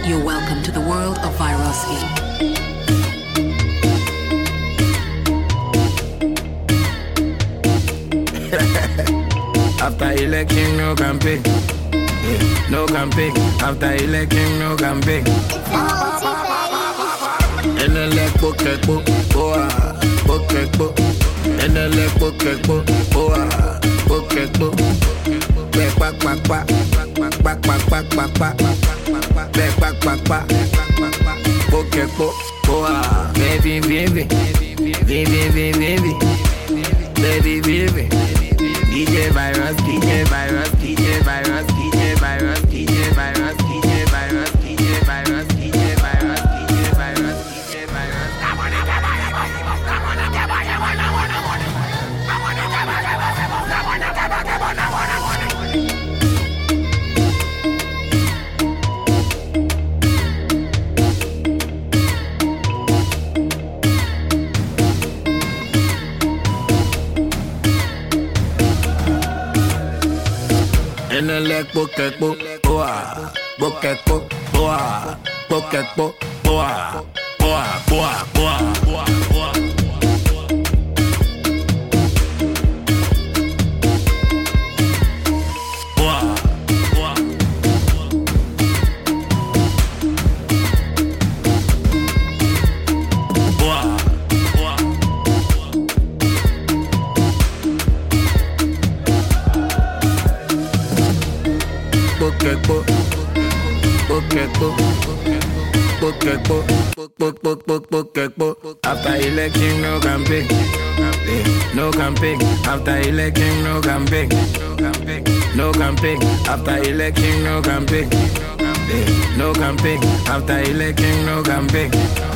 You're welcome to the world of Viroski. After election, no campaign. Yeah, no campaign. After election, no campaign. And the leg book, boa, book, and the leg book, boa, book, back, boa, baby, DJ Virus, DJ Virus, DJ Virus, DJ Virus, DJ Virus, DJ Virus, DJ Virus, DJ Virus, DJ Virus, DJ Virus. En el leg boa, After election, no campaign. No campaign. After election, no campaign. No campaign. After election, no campaign. No campaign. After election, no campaign.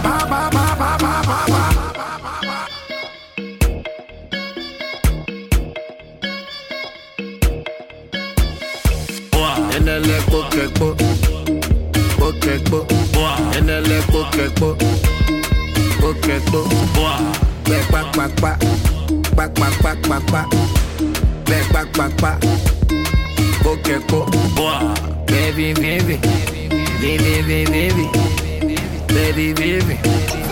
En el book, en el book, baby, baby, baby, baby, baby, baby, baby.